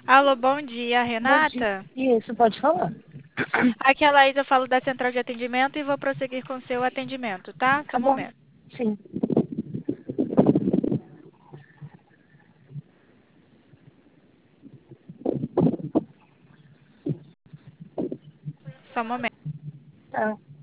Alô, bom dia, Bom dia. Renata. Isso, pode falar. Aqui é a Laís, eu falo da central de atendimento e vou prosseguir com o seu atendimento, tá? Só Tá um bom? momento. Sim. Só um momento. Tá.